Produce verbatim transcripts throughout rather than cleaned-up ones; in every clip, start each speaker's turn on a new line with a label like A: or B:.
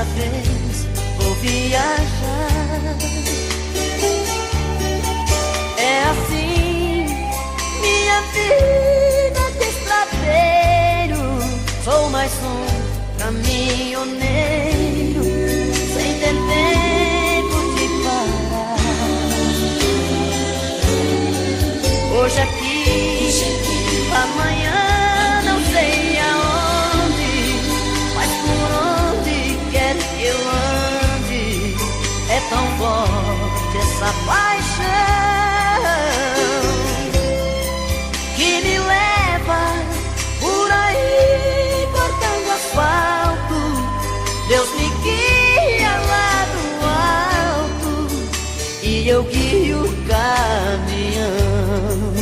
A: vez vou viajar. É assim minha vida de estradeiro. Sou mais um caminhoneiro sem ter tempo de parar. Hoje aqui, amanhã não sei aonde, mas por onde quer que eu ande, é tão forte essa paixão que me leva por aí cortando asfalto. Deus me guia lá do alto e eu guio o caminhão.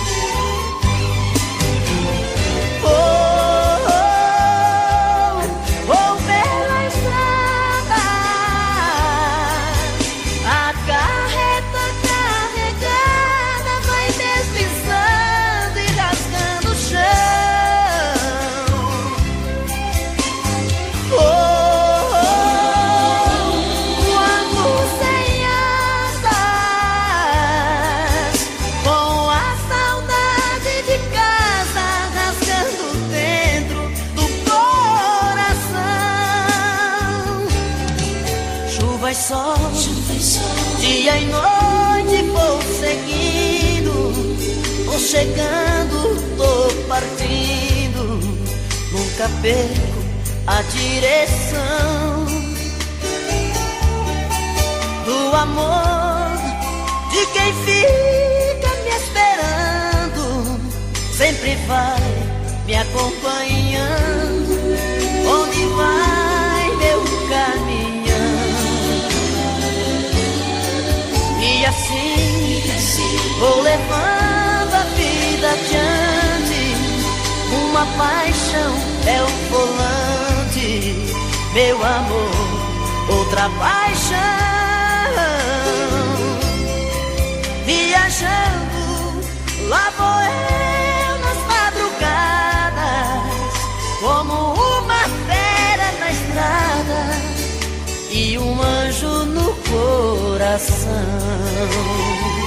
A: Sol, dia e noite vou seguindo, vou chegando, tô partindo, nunca perco a direção do amor de quem fica me esperando, sempre vai me acompanhando, onde vai meu caminho. E assim, vou levando a vida adiante. Uma paixão é o volante, meu amor, outra paixão. Viajando, lá vou eu nas madrugadas, como uma fera na estrada e um anjo no coração.